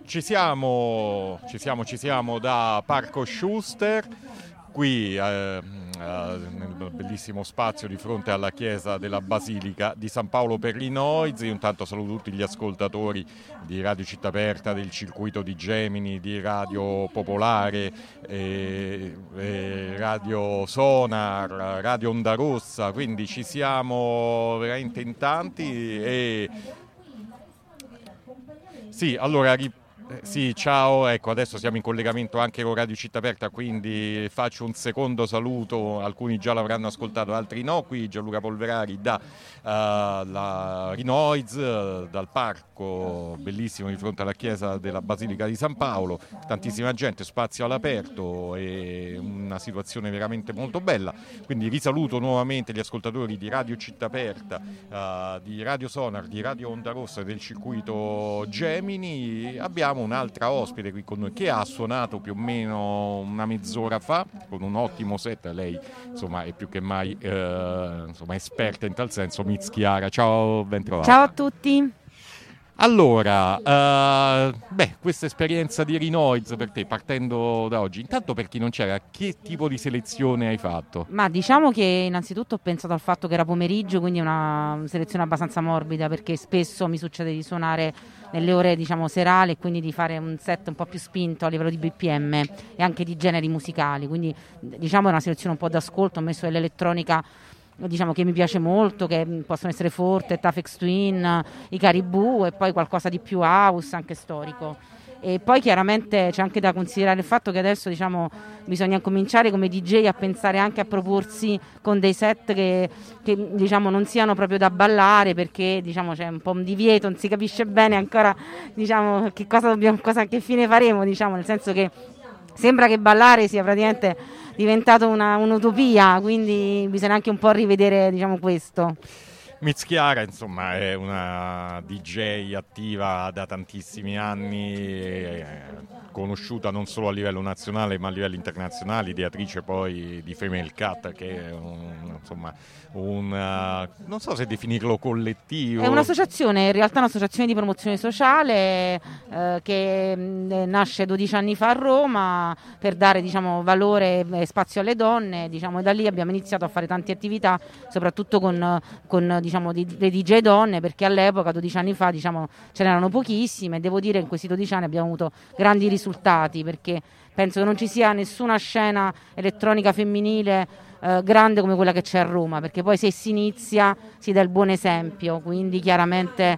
Ci siamo da Parco Schuster, qui nel bellissimo spazio di fronte alla chiesa della Basilica di San Paolo per Linois. Io intanto saluto tutti gli ascoltatori di Radio Città Aperta, del circuito di Gemini, di Radio Popolare, Radio Sonar, Radio Onda Rossa, quindi ci siamo veramente in tanti. Sì, allora sì, ciao, ecco, adesso siamo in collegamento anche con Radio Città Aperta, quindi faccio un secondo saluto, alcuni già l'avranno ascoltato, altri no. Qui Gianluca Polverari da la Rinoiz, dal parco bellissimo di fronte alla chiesa della Basilica di San Paolo, tantissima gente, spazio all'aperto e una situazione veramente molto bella, quindi risaluto nuovamente gli ascoltatori di Radio Città Aperta, di Radio Sonar, di Radio Onda Rossa e del circuito Gemini. Abbiamo un'altra ospite qui con noi che ha suonato più o meno una mezz'ora fa con un ottimo set. Lei insomma è più che mai esperta in tal senso, Miz Chiara. Ciao, ben trovata. Ciao a tutti. Allora, questa esperienza di Rinoiz per te, partendo da oggi, intanto per chi non c'era, che tipo di selezione hai fatto? Ma diciamo che innanzitutto ho pensato al fatto che era pomeriggio, quindi è una selezione abbastanza morbida, perché spesso mi succede di suonare nelle ore serali e quindi di fare un set un po' più spinto a livello di BPM e anche di generi musicali, quindi diciamo è una selezione un po' d'ascolto. Ho messo dell'elettronica che mi piace molto, che possono essere Forte, Tafex Twin, i Caribou e poi qualcosa di più house, anche storico. E poi chiaramente c'è anche da considerare il fatto che adesso bisogna cominciare come DJ a pensare anche a proporsi con dei set che non siano proprio da ballare, perché c'è un po' un divieto, non si capisce bene ancora che fine faremo, nel senso che sembra che ballare sia praticamente diventato un'utopia, quindi bisogna anche un po' rivedere questo. Miz Chiara insomma è una DJ attiva da tantissimi anni, conosciuta non solo a livello nazionale ma a livello internazionale, ideatrice poi di Female Cut, che è non so se definirlo collettivo. È un'associazione, in realtà un'associazione di promozione sociale che nasce 12 anni fa a Roma per dare valore e spazio alle donne, e da lì abbiamo iniziato a fare tante attività, soprattutto con le DJ donne, perché all'epoca 12 anni fa ce n'erano pochissime, e devo dire che in questi 12 anni abbiamo avuto grandi risultati, perché penso che non ci sia nessuna scena elettronica femminile grande come quella che c'è a Roma, perché poi se si inizia si dà il buon esempio, quindi chiaramente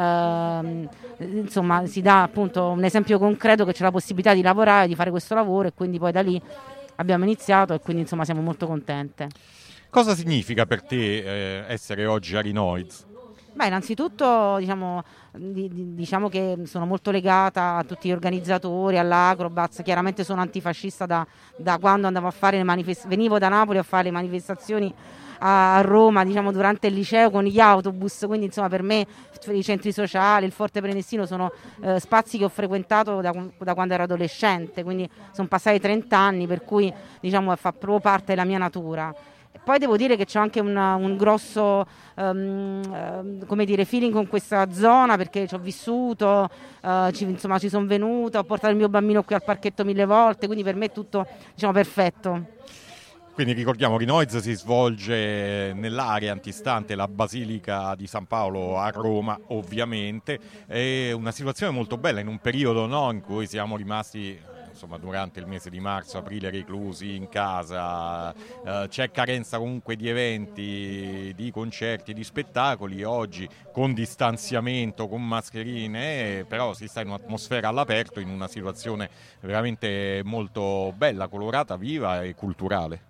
si dà appunto un esempio concreto che c'è la possibilità di lavorare, di fare questo lavoro, e quindi poi da lì abbiamo iniziato e quindi siamo molto contente. Cosa significa per te essere oggi a Rinoiz? Beh, innanzitutto diciamo che sono molto legata a tutti gli organizzatori, all'Acrobats. Chiaramente sono antifascista da quando andavo a fare venivo da Napoli a fare le manifestazioni a Roma, durante il liceo con gli autobus, quindi per me i centri sociali, il Forte Prenestino sono spazi che ho frequentato da quando ero adolescente, quindi sono passati 30 anni, per cui fa proprio parte della mia natura. Poi devo dire che c'è anche un grosso feeling con questa zona, perché ci ho vissuto, ci sono venuta, ho portato il mio bambino qui al parchetto 1000 volte, quindi per me è tutto perfetto. Quindi ricordiamo, Rinoiz si svolge nell'area antistante la Basilica di San Paolo a Roma, ovviamente. È una situazione molto bella in un periodo in cui siamo rimasti durante il mese di marzo, aprile reclusi in casa, c'è carenza comunque di eventi, di concerti, di spettacoli. Oggi con distanziamento, con mascherine, però si sta in un'atmosfera all'aperto, in una situazione veramente molto bella, colorata, viva e culturale.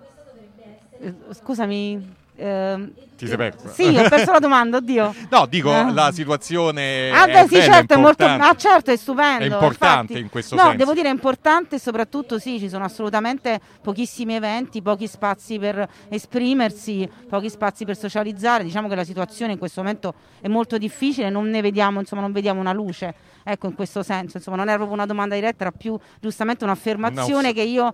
Scusami. Ti sei perso? Sì, ho perso la domanda, oddio. No, dico, la situazione certo, è importante. Certo, è stupendo. È importante, infatti, in questo senso. No, devo dire è importante, soprattutto ci sono assolutamente pochissimi eventi, pochi spazi per esprimersi, pochi spazi per socializzare. Diciamo che la situazione in questo momento è molto difficile, non ne vediamo, non vediamo una luce. Ecco, in questo senso, non era proprio una domanda diretta, era più giustamente un'affermazione che io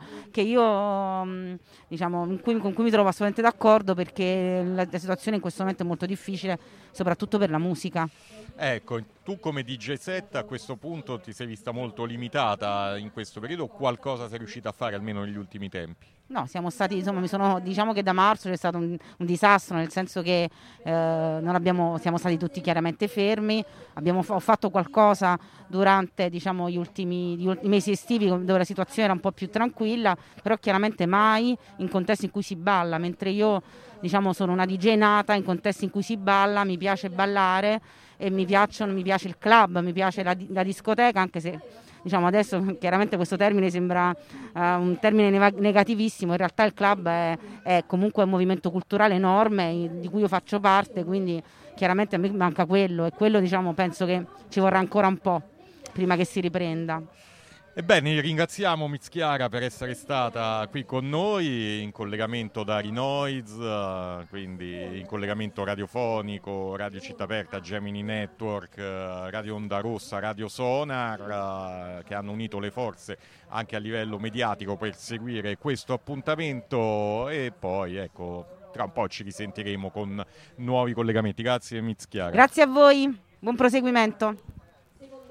con cui mi trovo assolutamente d'accordo, perché la situazione in questo momento è molto difficile, soprattutto per la musica. Ecco, tu come DJ set a questo punto ti sei vista molto limitata in questo periodo, o qualcosa sei riuscita a fare almeno negli ultimi tempi? No, siamo stati, insomma, diciamo che da marzo c'è stato un disastro, nel senso che siamo stati tutti chiaramente fermi, ho fatto qualcosa durante, diciamo, gli mesi estivi dove la situazione era un po' più tranquilla, però chiaramente mai in contesti in cui si balla, mentre io, diciamo, sono una DJ nata in contesti in cui si balla, mi piace ballare e mi piace il club, mi piace la discoteca, anche se, diciamo, adesso chiaramente questo termine sembra un termine negativissimo, in realtà il club è comunque un movimento culturale enorme di cui io faccio parte, quindi chiaramente a me manca quello, e quello, diciamo, penso che ci vorrà ancora un po' prima che si riprenda. Ebbene, ringraziamo Mizchiara per essere stata qui con noi in collegamento da Rinoiz, quindi in collegamento radiofonico, Radio Città Aperta, Gemini Network, Radio Onda Rossa, Radio Sonar, che hanno unito le forze anche a livello mediatico per seguire questo appuntamento, e poi ecco, tra un po' ci risentiremo con nuovi collegamenti. Grazie Mizchiara. Grazie a voi, buon proseguimento.